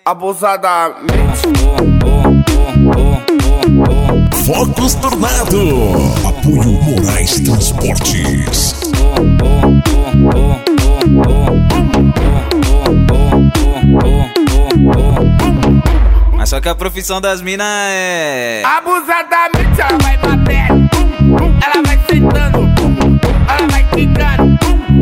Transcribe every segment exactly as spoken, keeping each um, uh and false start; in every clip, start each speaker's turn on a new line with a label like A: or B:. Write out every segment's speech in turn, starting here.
A: abusadamente.
B: Focus Tornado. Apoio Moraes Transportes.
C: Mas só que a profissão das minas é
A: abusadamente. Ela vai batendo, ela vai sentando, ela vai quicando,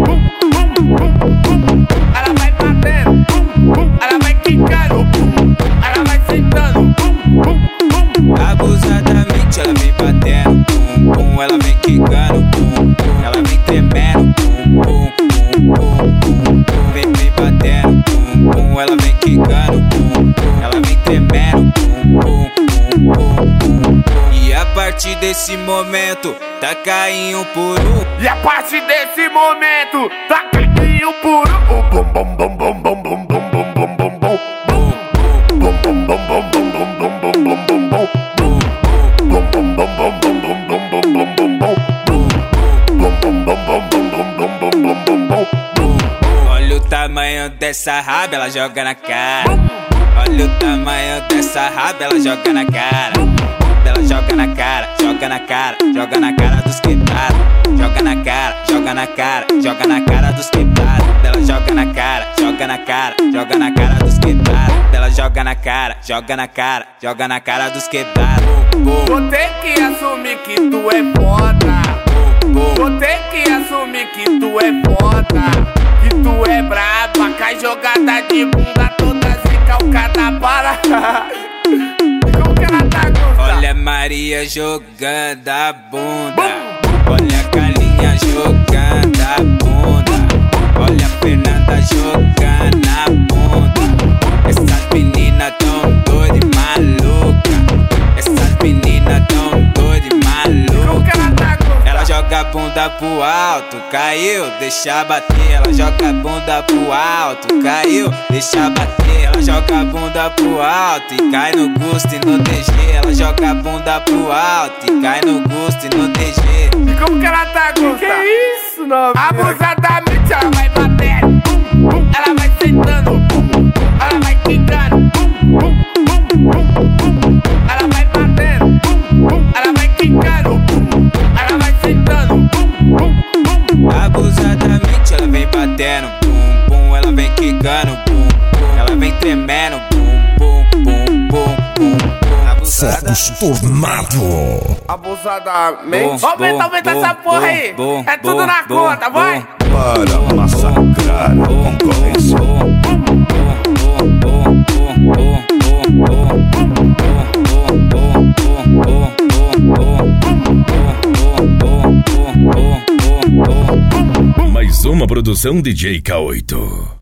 A: ela vai batendo, ela vai quicando, ela vai sentando.
C: Abusadamente ela vem batendo, pum, pum, ela vem quicando, pum, pum, ela vem tremendo, pum, pum, pum, pum, pum, vem, vem batendo, pum, pum, ela vem quicando, pum, pum, ela vem tremendo, pum, pum, pum, pum, pum. E a partir desse momento, tá caindo por um.
A: E a partir desse momento, tá caindo por um. Bom, bom, bom, bom, bom, bom, bom, bom, bom, bom, bom.
C: Olha o tamanho dessa raba, ela joga na cara. Olha o tamanho dessa raba, ela joga na cara. Ela joga na cara, joga na cara, joga na cara dos quebrados. Joga na cara, joga na cara, joga na cara dos quebrados. Ela joga na cara, joga na cara, joga na cara dos quebrados. Ela joga na cara, joga na cara, joga na cara dos quebrados.
A: Vou ter que assumir que tu é foda. Vou ter que assumir que tu é foda. Que tu é braba, cai jogada de bunda toda zicalcada para. Como que ela tá gostando?
C: Olha a Maria jogando a bunda. Olha a Galinha jogando a bunda. Olha a Fernanda jogando a bunda. Essas meninas tão doidas e malucas. Essas meninas tão doidas e malucas.
A: Como que ela tá gostando?
C: Ela joga a bunda pro alto, caiu, deixa bater. Ela joga a bunda pro alto, caiu, deixa bater. Ela joga a bunda pro alto e cai no gosto e no D G. Ela joga a bunda pro alto e cai no gosto e no D G.
A: E como que ela tá gostando? Que isso, não? Abusadamente ela vai batendo, ela vai sentando, ela vai quicando, ela vai batendo, ela vai quicando, ela vai sentando.
C: Abusadamente ela vem batendo, bum, bum, ela vem quicando, bum, bum, ela vem tremendo, bum, bum, bum, bum, bum, bum. Abusada.
B: Focus Tornado.
A: Abusadamente.
C: Bom,
A: Aumenta, aumenta
C: bom,
A: essa porra
C: bom,
A: aí.
C: bom,
A: É tudo
C: bom,
A: na
C: bom,
A: conta, vai.
B: Para massacrar a concorrência. Mais uma produção D J K oito.